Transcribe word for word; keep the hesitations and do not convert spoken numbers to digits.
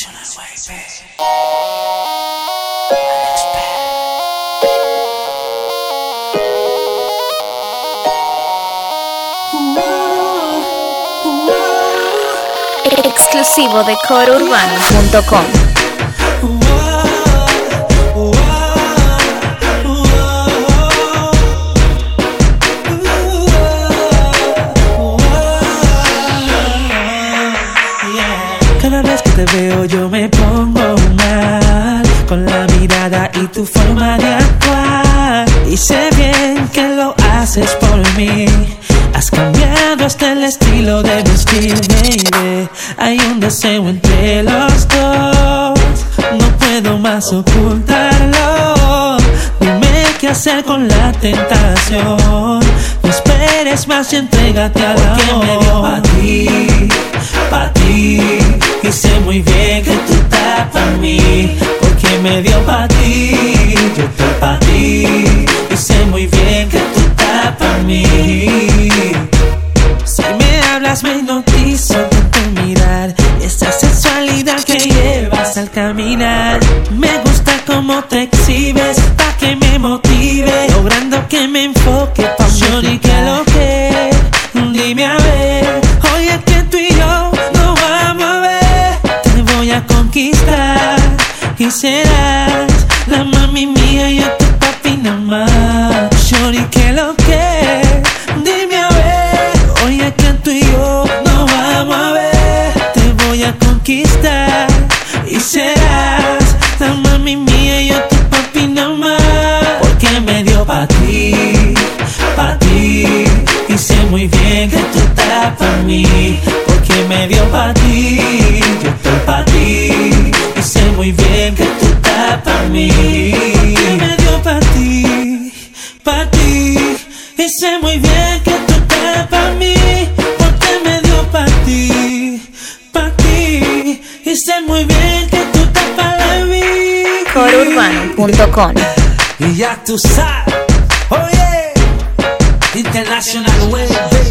International baby. Exclusivo de coro urbano punto com. Cada vez que te veo yo me pongo mal, con la mirada y tu forma de actuar. Y sé bien que lo haces por mí. Has cambiado hasta el estilo de vestir, baby. Hay un deseo entre los dos, no puedo más ocultarlo. Dime qué hacer con la tentación. No esperes más y entrégate al amor. Porque me dio pa' ti, pa' ti. Y sé muy bien que tú estás pa' mí. Porque me dio pa' ti, yo estoy pa' ti. Y sé muy bien que tú estás pa' mí. Si me hablas me hipnotizo con tu mirar, esa sensualidad que llevas al caminar. Me gusta cómo te exhibes, pa' que me motive, logrando que me enfoque pa' mí. Que lo que, dime a ver, oye que tú y yo nos vamos a ver. Te voy a conquistar y serás la mami mía y yo tu papi nada más. Shorty, que lo que, dime a ver, oye que tú y yo nos vamos a ver. Te voy a conquistar y serás la mami mía y yo tu papi nada más. Porque me dio pa' ti, pa' ti. Y sé muy bien que tú estás pa' mí. Porque me dio pa' ti, yo estoy pa' ti. Y sé muy bien que tú estás pa' mí. Porque me dio pa' ti, pa' ti. Y sé muy bien que tú estás pa' mí. Porque me dio pa' ti, pa' ti. Y sé muy bien que tú estás para mí. coro urbano punto com. Y ya tú sabes, oye, International Way.